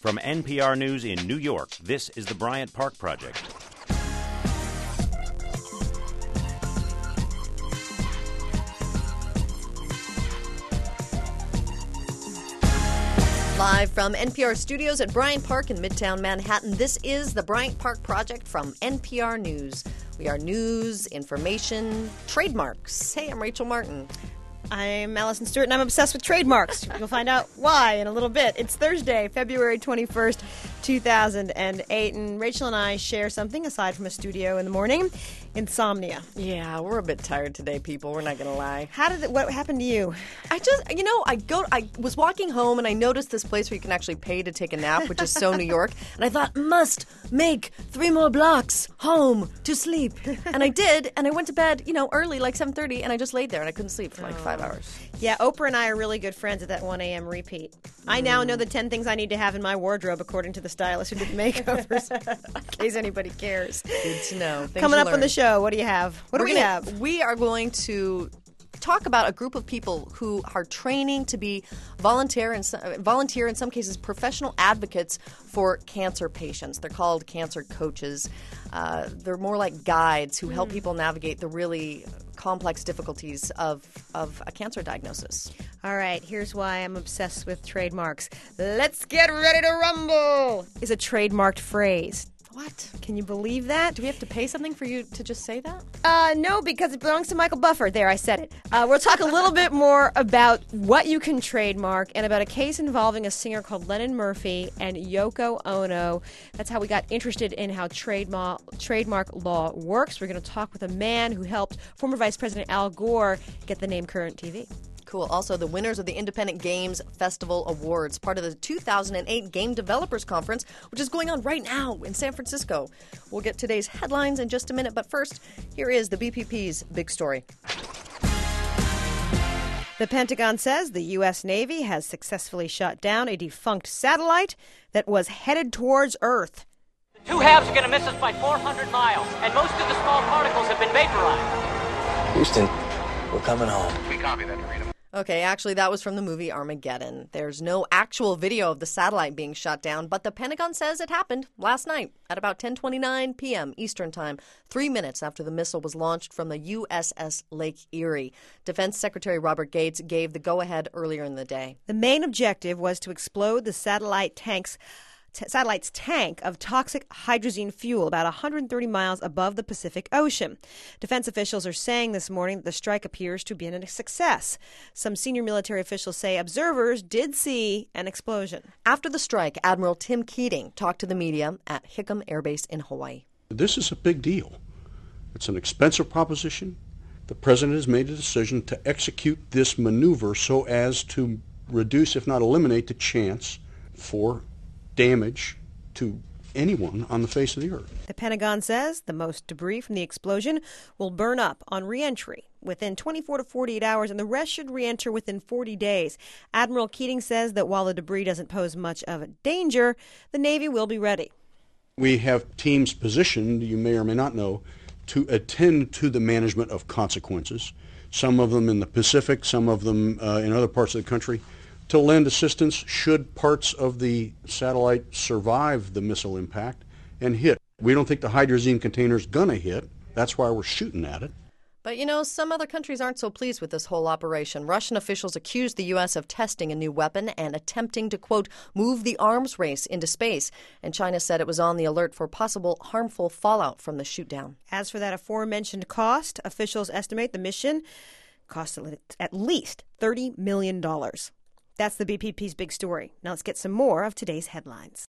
From NPR News in New York, this is the Bryant Park Project. Live from NPR studios at Bryant Park in Midtown Manhattan, this is the Bryant Park Project from NPR News. We are news, information, trademarks. Hey, I'm Rachel Martin. I'm Allison Stewart, and I'm obsessed with trademarks. You'll find out why in a little bit. It's Thursday, February 21st, 2008, and Rachel and I share something aside from a studio in the morning: insomnia. Yeah, we're a bit tired today, people. We're not going to lie. What happened to you? I was walking home and I noticed this place where you can actually pay to take a nap, which is so New York. And I thought, must make 3 more blocks home to sleep. And I did, and I went to bed, early, like 7:30, and I just laid there and I couldn't sleep for like 5 hours. Yeah, Oprah and I are really good friends at that 1 a.m. repeat. I now know the 10 things I need to have in my wardrobe, according to the stylist who did the makeovers, in case anybody cares. Good to know. Coming up on the show, what do you have? What do we have? We are going to talk about a group of people who are training to be volunteer, in some cases professional advocates for cancer patients. They're called cancer coaches. They're more like guides who help people navigate the really complex difficulties of a cancer diagnosis. All right, here's why I'm obsessed with trademarks. Let's get ready to rumble is a trademarked phrase. What? Can you believe that? Do we have to pay something for you to just say that? No, because it belongs to Michael Buffer. There, I said it. We'll talk a little bit more about what you can trademark and about a case involving a singer called Lennon Murphy and Yoko Ono. That's how we got interested in how trademark law works. We're going to talk with a man who helped former Vice President Al Gore get the name Current TV. Cool. Also, the winners of the Independent Games Festival Awards, part of the 2008 Game Developers Conference, which is going on right now in San Francisco. We'll get today's headlines in just a minute, but first, here is the BPP's big story. The Pentagon says the U.S. Navy has successfully shot down a defunct satellite that was headed towards Earth. The two halves are going to miss us by 400 miles, and most of the small particles have been vaporized. Houston, we're coming home. We copy that, Marina. Okay, actually, that was from the movie Armageddon. There's no actual video of the satellite being shot down, but the Pentagon says it happened last night at about 10:29 p.m. Eastern Time, 3 minutes after the missile was launched from the USS Lake Erie. Defense Secretary Robert Gates gave the go-ahead earlier in the day. The main objective was to explode the satellite's tank of toxic hydrazine fuel about 130 miles above the Pacific Ocean. Defense officials are saying this morning that the strike appears to have been a success. Some senior military officials say observers did see an explosion. After the strike, Admiral Tim Keating talked to the media at Hickam Air Base in Hawaii. This is a big deal. It's an expensive proposition. The president has made a decision to execute this maneuver so as to reduce, if not eliminate, the chance for damage to anyone on the face of the earth. The Pentagon says the most debris from the explosion will burn up on re-entry within 24 to 48 hours, and the rest should re-enter within 40 days. Admiral Keating says that while the debris doesn't pose much of a danger, the Navy will be ready. We have teams positioned, you may or may not know, to attend to the management of consequences, some of them in the Pacific, some of them in other parts of the country, to lend assistance should parts of the satellite survive the missile impact and hit. We don't think the hydrazine container is going to hit. That's why we're shooting at it. But, some other countries aren't so pleased with this whole operation. Russian officials accused the U.S. of testing a new weapon and attempting to, quote, move the arms race into space. And China said it was on the alert for possible harmful fallout from the shootdown. As for that aforementioned cost, officials estimate the mission cost at least $30 million. That's the BPP's big story. Now let's get some more of today's headlines.